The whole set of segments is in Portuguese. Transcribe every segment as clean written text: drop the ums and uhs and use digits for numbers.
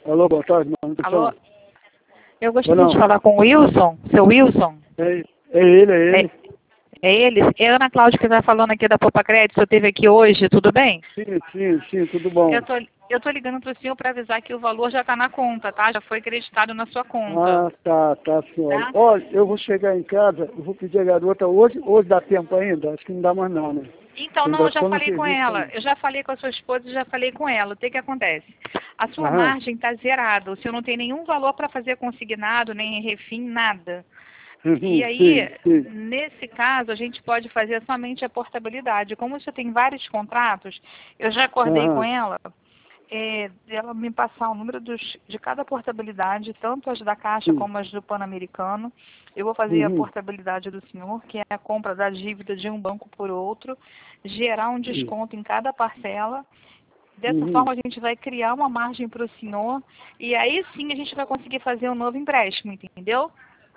Alô, boa tarde, manutenção. Alô? Eu gostaria de falar com o Wilson, seu Wilson. É ele, é ele. É ele? É a Ana Cláudia que está falando aqui da Poupa Crédito. O senhor esteve aqui hoje, tudo bem? Sim, tudo bom. Eu tô ligando para o senhor para avisar que o valor já está na conta, tá? Já foi acreditado na sua conta. Tá, senhora. Tá? Olha, eu vou chegar em casa, eu vou pedir a garota hoje dá tempo ainda? Acho que não dá mais não, né? Então, não, eu já falei com ela. Eu já falei com a sua esposa e já falei com ela. O que acontece? A sua margem está zerada. O senhor não tem nenhum valor para fazer consignado, nem refim, nada. E aí, nesse caso, a gente pode fazer somente a portabilidade. Como você tem vários contratos, eu já acordei com ela, ela me passar o número de cada portabilidade, tanto as da Caixa como as do Pan-Americano. Eu vou fazer a portabilidade do senhor, que é a compra da dívida de um banco por outro, gerar um desconto em cada parcela. Dessa forma, a gente vai criar uma margem para o senhor e aí sim a gente vai conseguir fazer um novo empréstimo, entendeu?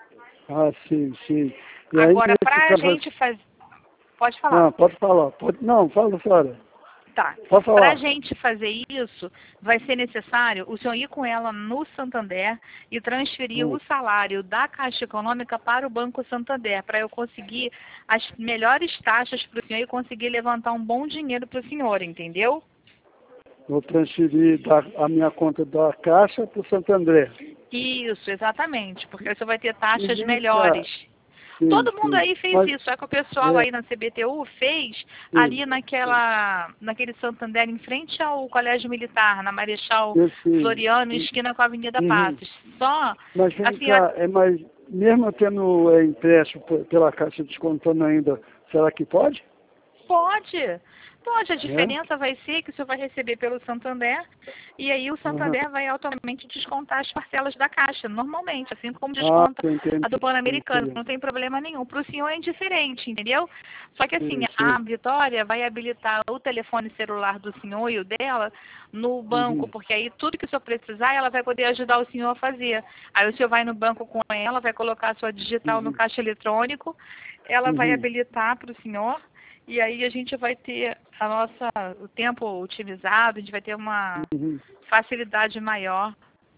Sim. E agora, aí, para a gente fazer... Pode falar. Pode falar. Não, fala, senhora. Tá. Pode falar. Para a gente fazer isso, vai ser necessário o senhor ir com ela no Santander e transferir o salário da Caixa Econômica para o Banco Santander, para eu conseguir as melhores taxas para o senhor e conseguir levantar um bom dinheiro para o senhor, entendeu? Vou transferir a minha conta da Caixa para o Santo André. Isso, exatamente, porque você vai ter taxas melhores. Todo mundo aí fez isso, só que o pessoal aí na CBTU fez ali naquele Santander, em frente ao Colégio Militar, na Marechal Floriano, esquina com a Avenida Passos. Mas vem cá, mas mesmo eu tendo empréstimo pela Caixa descontando ainda, será que pode? Pode. A diferença vai ser que o senhor vai receber pelo Santander e aí o Santander vai automaticamente descontar as parcelas da Caixa, normalmente, assim como desconta a do Pan-Americano. Não tem problema nenhum. Para o senhor é indiferente, entendeu? Só que assim, a Vitória vai habilitar o telefone celular do senhor e o dela no banco, porque aí tudo que o senhor precisar, ela vai poder ajudar o senhor a fazer. Aí o senhor vai no banco com ela, vai colocar a sua digital no caixa eletrônico, ela vai habilitar para o senhor. E aí a gente vai ter o tempo otimizado, a gente vai ter uma facilidade maior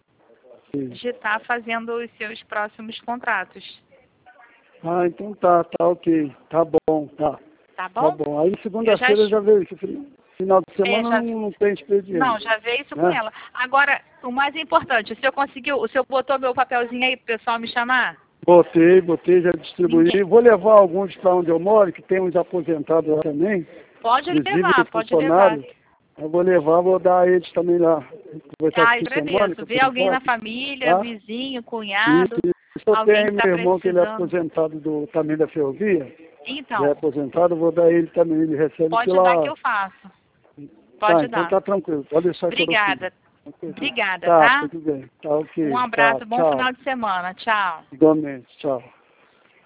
de estar fazendo os seus próximos contratos. Então tá ok. Tá bom. Tá bom? Tá bom. Aí segunda-feira já veio isso. Final de semana não tem expediente. Não, já veio isso com ela. Agora, o mais importante, o senhor botou meu papelzinho aí pro pessoal me chamar? Botei, já distribuí. Vou levar alguns para onde eu moro, que tem uns aposentados lá também. Pode levar. Eu vou dar a eles também lá. Agradeço. Ver alguém na família, vizinho, cunhado. Eu tenho meu irmão que ele é aposentado também da ferrovia. Então. Ele é aposentado, eu vou dar ele também. Ele recebe pode dar que eu faço. Pode dar. Então tá tranquilo. Pode deixar. Obrigada, tá? Tudo bem. Tá ok. Um abraço, bom final de semana. Tchau. Igualmente, tchau.